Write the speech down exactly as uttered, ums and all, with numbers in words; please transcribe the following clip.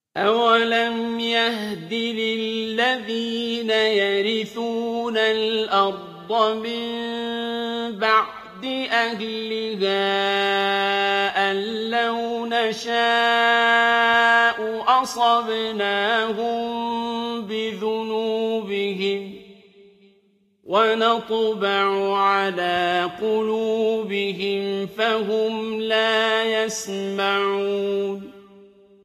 أَوَلَمْ يَهْدِ لِلَّذِينَ يَرِثُونَ الْأَرْضَ مِن بَعْدِ أَهْلِهَا أَن لَّوْ نَشَاءُ أَصَبْنَاهُم بِذُنُوبِهِمْ وَنَطْبَعُ عَلَىٰ قُلُوبِهِمْ فَهُمْ لَا يَسْمَعُونَ